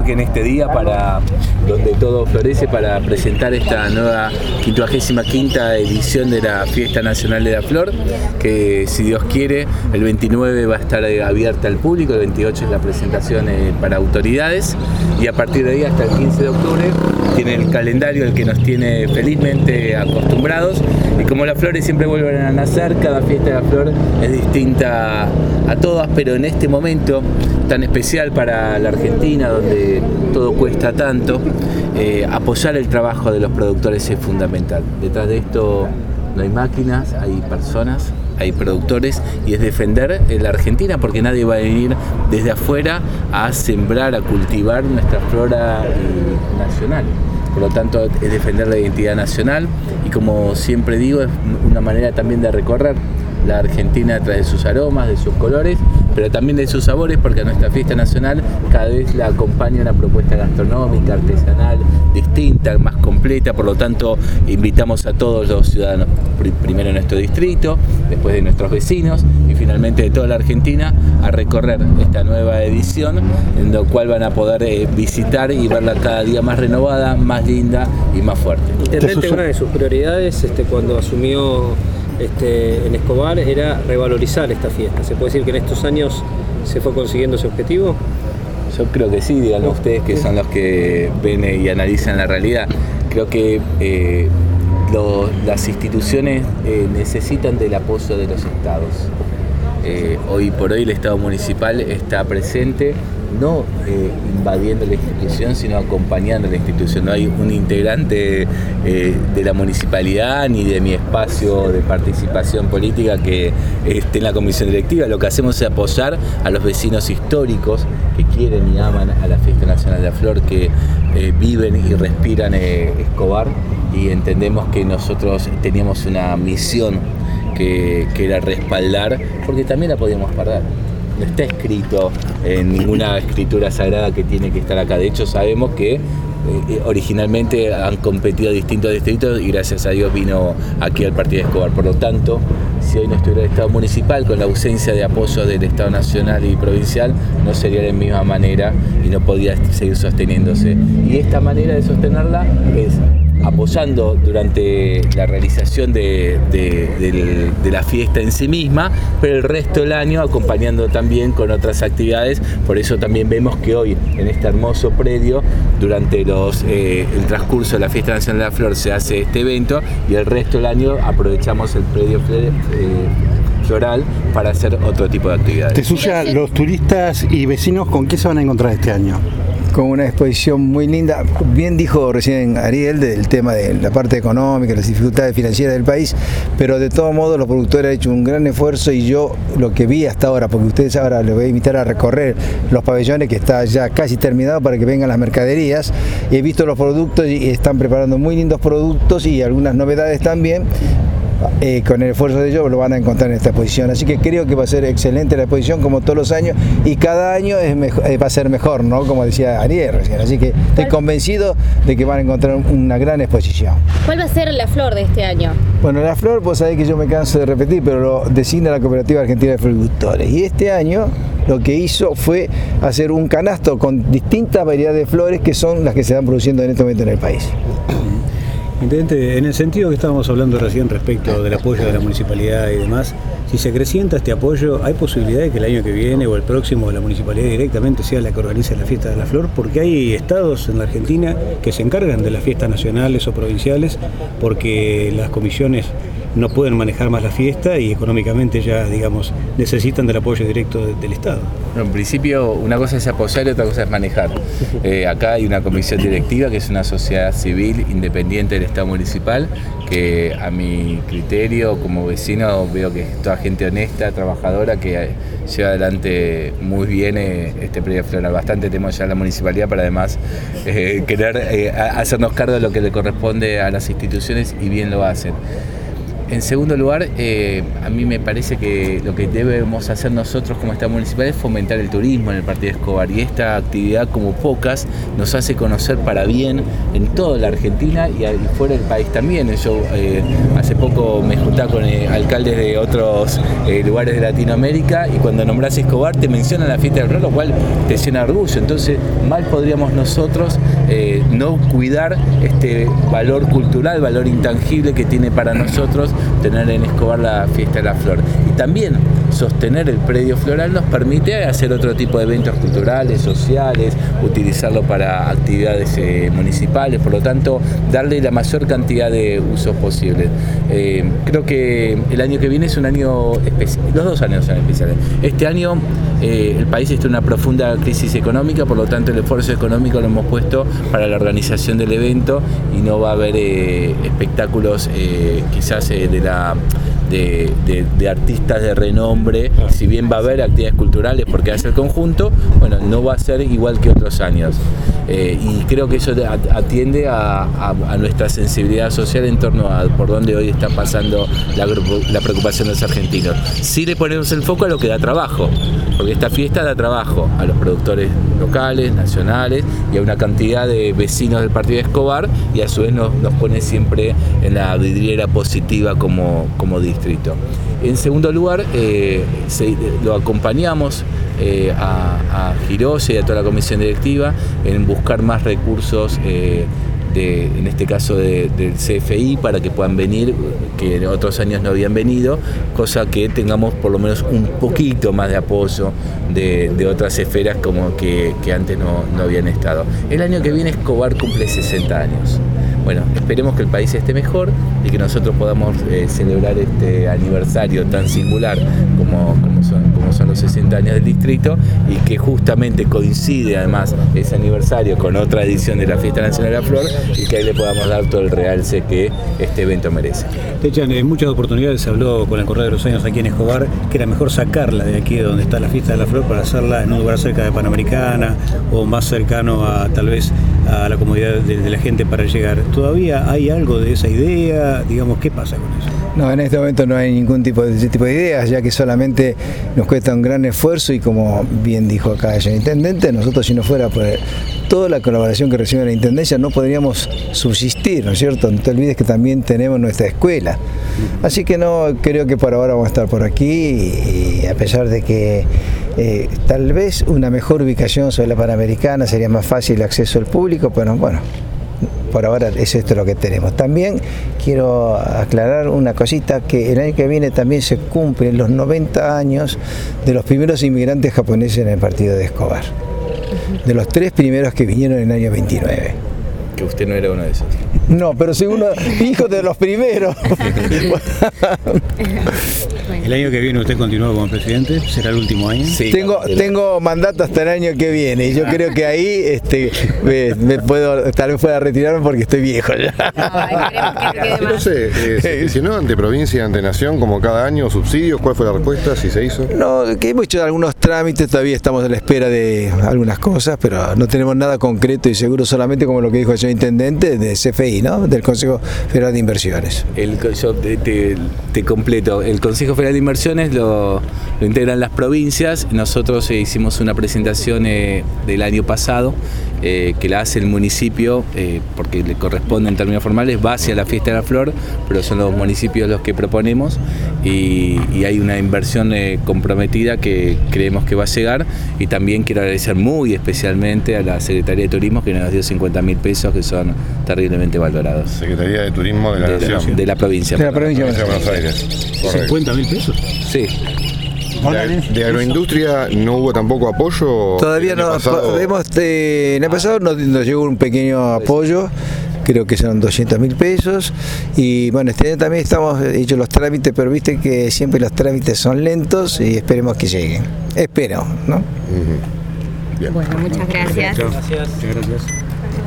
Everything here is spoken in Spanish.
Que en este día donde todo florece, para presentar esta nueva 55ª edición de la Fiesta Nacional de la Flor, que si Dios quiere el 29 va a estar abierta al público, el 28 es la presentación para autoridades y a partir de ahí hasta el 15 de octubre tiene el calendario el que nos tiene felizmente acostumbrados, y como las flores siempre vuelven a nacer, cada fiesta de la flor es distinta a todas, pero en este momento tan especial para la Argentina, donde todo cuesta tanto, apoyar el trabajo de los productores es fundamental. Detrás de esto no hay máquinas, hay personas, hay productores, y es defender la Argentina, porque nadie va a venir desde afuera a sembrar, a cultivar nuestra flora nacional. Por lo tanto, es defender la identidad nacional, y como siempre digo, es una manera también de recorrer la Argentina a través de sus aromas, de sus colores, pero también de sus sabores, porque a nuestra fiesta nacional cada vez la acompaña una propuesta gastronómica, artesanal, distinta, más completa. Por lo tanto, invitamos a todos los ciudadanos, primero de nuestro distrito, después de nuestros vecinos y finalmente de toda la Argentina, a recorrer esta nueva edición, en la cual van a poder visitar y verla cada día más renovada, más linda y más fuerte. Intendente, una de sus prioridades cuando asumió en Escobar era revalorizar esta fiesta. ¿Se puede decir que en estos años se fue consiguiendo ese objetivo? Yo creo que sí, díganlo ustedes, que son los que ven y analizan la realidad. Creo que las instituciones necesitan del apoyo de los estados. Hoy por hoy el Estado municipal está presente, no invadiendo la institución, sino acompañando la institución. No hay un integrante de la municipalidad ni de mi espacio de participación política que esté en la comisión directiva. Lo que hacemos es apoyar a los vecinos históricos que quieren y aman a la Fiesta Nacional de la Flor, que viven y respiran Escobar, y entendemos que nosotros teníamos una misión que era respaldar, porque también la podíamos perder. No está escrito en ninguna escritura sagrada que tiene que estar acá. De hecho, sabemos que originalmente han competido distintos distritos y gracias a Dios vino aquí al partido de Escobar. Por lo tanto, si hoy no estuviera el Estado municipal, con la ausencia de apoyo del Estado nacional y provincial, no sería de la misma manera y no podía seguir sosteniéndose. Y esta manera de sostenerla es apoyando durante la realización de la fiesta en sí misma, pero el resto del año acompañando también con otras actividades. Por eso también vemos que hoy en este hermoso predio, durante el transcurso de la Fiesta Nacional de la Flor, se hace este evento, y el resto del año aprovechamos el predio floral para hacer otro tipo de actividades. Tesuya, los turistas y vecinos, ¿con qué se van a encontrar este año? Con una exposición muy linda. Bien dijo recién Ariel del tema de la parte económica, las dificultades financieras del país, pero de todos modos los productores han hecho un gran esfuerzo, y yo lo que vi hasta ahora, porque ustedes ahora les voy a invitar a recorrer los pabellones, que está ya casi terminado para que vengan las mercaderías, y he visto los productos y están preparando muy lindos productos y algunas novedades también. Con el esfuerzo de ellos lo van a encontrar en esta exposición, así que creo que va a ser excelente la exposición como todos los años, y cada año va a ser mejor, ¿no? Como decía Ariel recién, así que estoy convencido de que van a encontrar una gran exposición. ¿Cuál va a ser la flor de este año? Bueno, la flor, pues sabés que yo me canso de repetir, pero lo designa la Cooperativa Argentina de Floricultores, y este año lo que hizo fue hacer un canasto con distintas variedades de flores que son las que se están produciendo en este momento en el país. Intendente, en el sentido que estábamos hablando recién respecto del apoyo de la municipalidad y demás, si se acrecienta este apoyo, ¿hay posibilidad de que el año que viene o el próximo la municipalidad directamente sea la que organice la Fiesta de la Flor? Porque hay estados en la Argentina que se encargan de las fiestas nacionales o provinciales, porque las comisiones no pueden manejar más la fiesta y económicamente ya, digamos, necesitan del apoyo directo del Estado. Bueno, en principio, una cosa es apoyar y otra cosa es manejar. Acá hay una comisión directiva que es una sociedad civil independiente del Estado municipal, que a mi criterio como vecino veo que es toda gente honesta, trabajadora, que lleva adelante muy bien este predio floral. Bastante tenemos ya la municipalidad para además querer hacernos cargo de lo que le corresponde a las instituciones, y bien lo hacen. En segundo lugar, a mí me parece que lo que debemos hacer nosotros como Estado municipal es fomentar el turismo en el partido de Escobar, y esta actividad, como pocas, nos hace conocer para bien en toda la Argentina y fuera del país también. Yo hace poco me juntaba con alcaldes de otros lugares de Latinoamérica, y cuando nombras Escobar te mencionan la fiesta del flor, lo cual te llena de orgullo. Entonces, mal podríamos nosotros no cuidar este valor cultural, valor intangible que tiene para nosotros tener en Escobar la fiesta de la flor. Y también sostener el predio floral nos permite hacer otro tipo de eventos culturales, sociales, utilizarlo para actividades municipales, por lo tanto darle la mayor cantidad de usos posibles. Creo que el año que viene es un año especial, los 2 años son especiales. Este año el país está en una profunda crisis económica, por lo tanto el esfuerzo económico lo hemos puesto para la organización del evento, y no va a haber espectáculos quizás de artistas de renombre. Si bien va a haber actividades culturales porque hace el conjunto, bueno, no va a ser igual que otros años. Y creo que eso atiende a nuestra sensibilidad social en torno a por dónde hoy está pasando la preocupación de los argentinos. Sí le ponemos el foco a lo que da trabajo, porque esta fiesta da trabajo a los productores locales, nacionales, y a una cantidad de vecinos del partido de Escobar, y a su vez nos pone siempre en la vidriera positiva como distrito. En segundo lugar, lo acompañamos a Girosa y a toda la comisión directiva en buscar más recursos, en este caso del CFI, para que puedan venir, que en otros años no habían venido, cosa que tengamos por lo menos un poquito más de apoyo de otras esferas como que antes no habían estado. El año que viene Escobar cumple 60 años. Bueno, esperemos que el país esté mejor y que nosotros podamos celebrar este aniversario tan singular como son los 60 años del distrito, y que justamente coincide además ese aniversario con otra edición de la Fiesta Nacional de la Flor, y que ahí le podamos dar todo el realce que este evento merece. Techan, en muchas oportunidades se habló con el correr de los años aquí en Escobar que era mejor sacarla de aquí de donde está la Fiesta de la Flor para hacerla en un lugar cerca de Panamericana o más cercano a tal vez a la comodidad de la gente para llegar. ¿Todavía hay algo de esa idea? Digamos, ¿qué pasa con eso? No, en este momento no hay ningún tipo de ideas, ya que solamente nos cuesta un gran esfuerzo, y como bien dijo acá el intendente, nosotros, si no fuera por toda la colaboración que recibe la intendencia, no podríamos subsistir, ¿no es cierto? No te olvides que también tenemos nuestra escuela. Así que no, creo que por ahora vamos a estar por aquí, y a pesar de que tal vez una mejor ubicación sobre la Panamericana sería más fácil el acceso al público, pero bueno, por ahora es esto lo que tenemos. También quiero aclarar una cosita, que el año que viene también se cumplen los 90 años de los primeros inmigrantes japoneses en el partido de Escobar, de los 3 primeros que vinieron en el año 29. Que usted no era uno de esos. No, pero soy uno, hijo de los primeros. ¿El año que viene usted continúa como presidente? ¿Será el último año? Sí, tengo mandato hasta el año que viene, y yo creo que ahí tal vez pueda retirarme porque estoy viejo ya. No sé, se gestionó ante provincia, ante nación, como cada año, subsidios. ¿Cuál fue la respuesta? ¿Si se hizo? No, que hemos hecho algunos trámites, todavía estamos a la espera de algunas cosas, pero no tenemos nada concreto y seguro, solamente como lo que dijo el señor intendente de CFI, ¿no? Del Consejo Federal de Inversiones. Yo te completo. El Consejo Federal de Inversiones lo integran las provincias. Nosotros hicimos una presentación del año pasado, que la hace el municipio, porque le corresponde en términos formales, va hacia la Fiesta de la Flor, pero son los municipios los que proponemos, y hay una inversión comprometida que creemos que va a llegar. Y también quiero agradecer muy especialmente a la Secretaría de Turismo, que nos dio 50.000 pesos, que son terriblemente valorados. Secretaría de Turismo de la Nación. De la provincia. De la provincia de Buenos Aires. Correcto. ¿50.000 pesos? Sí. De agroindustria no hubo tampoco apoyo. Todavía no. En el pasado nos llegó un pequeño apoyo, creo que son 200.000 pesos, y bueno, este año también estamos hechos los trámites, pero viste que siempre los trámites son lentos, y esperemos que lleguen. Espero, ¿no? Bien. Bueno, muchas gracias. Muchas gracias.